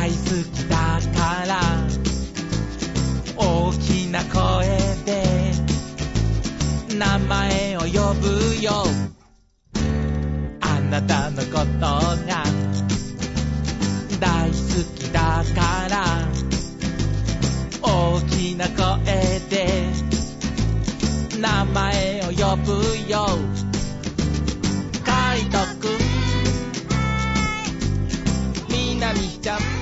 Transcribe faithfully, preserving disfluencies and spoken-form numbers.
大好きだから大きな声で名前を呼ぶよ。あなたのことが大好きだから大きな声で名前を呼ぶよ。カイトくん、みなみちゃん